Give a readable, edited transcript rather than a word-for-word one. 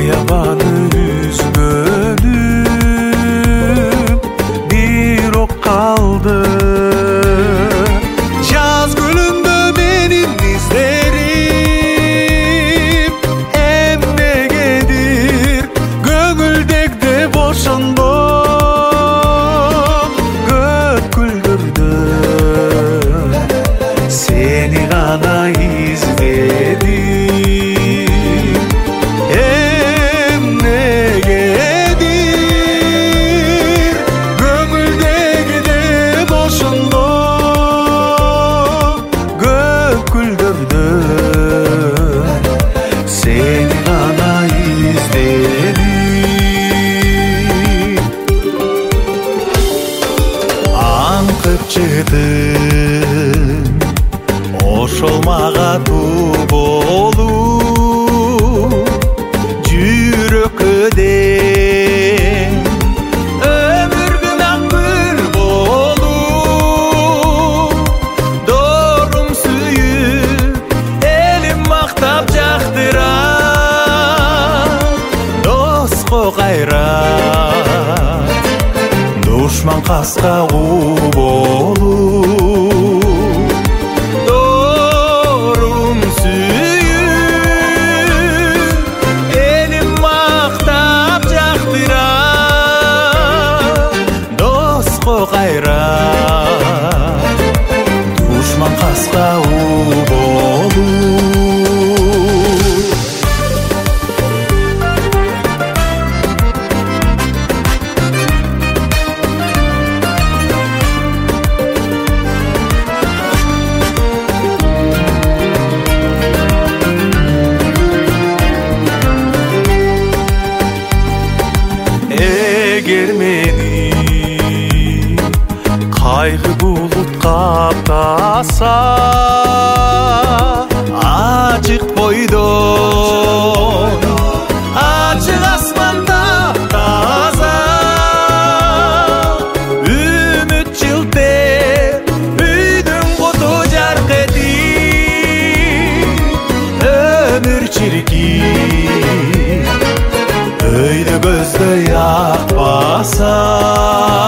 аябаны үзбөдүм, бирок калды. Жаз гүлүндө менин излерим, эмнегедир көңүлдөгдө бошондо, көп күлдүрдү. Сени гана изледим. Ошол мага туу болуп, жүрөккө дем, өмүргүн ак гүл болуп, дорум сүйүп, элим мактап жактырат, доско кайрат, душман каска куу болуп. Душман каска у болуп. Эгер мени кайгы булут каптаса, ачык бойдон, ачык асман таптаза, үмүт жылтеп, үйдүн куту жарк этип, өмүр чиркин, өйдө көздөй акпаса.